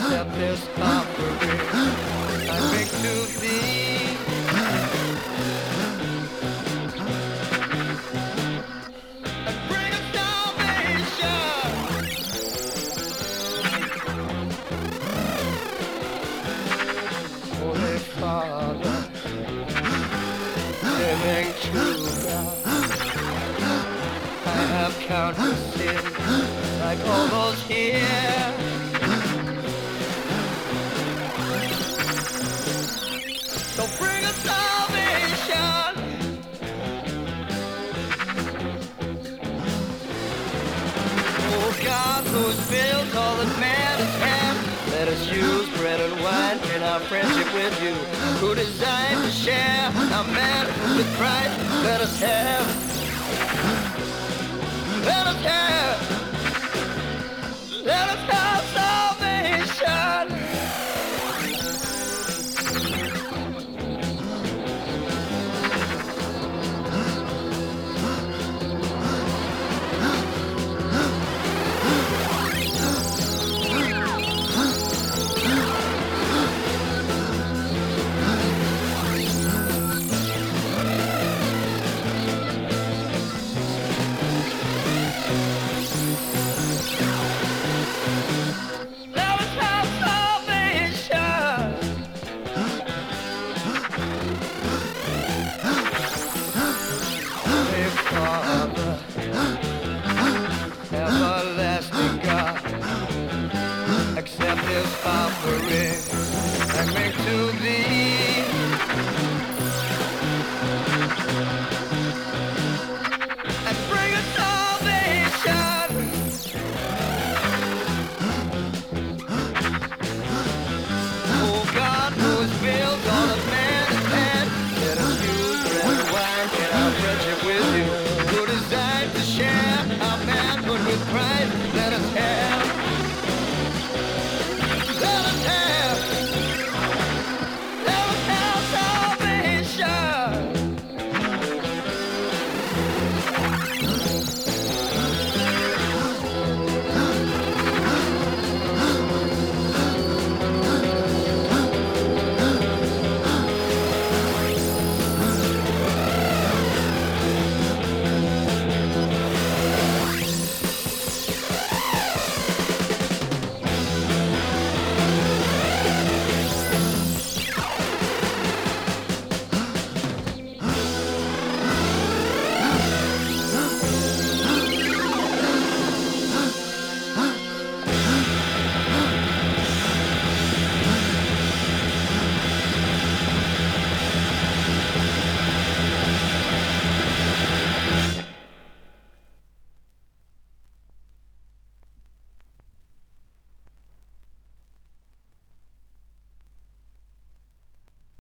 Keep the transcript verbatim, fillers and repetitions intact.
accept this offering I make to thee. And bring us salvation. Holy Father, living true God, I have countless sins like all those here. So bring us salvation. Oh God, whose built all that man has had, let us use bread and wine in our friendship with you, who designed to share our man with Christ. Let us have, let us have, let us have salvation. Everlasting God, accept this offering and make to thee.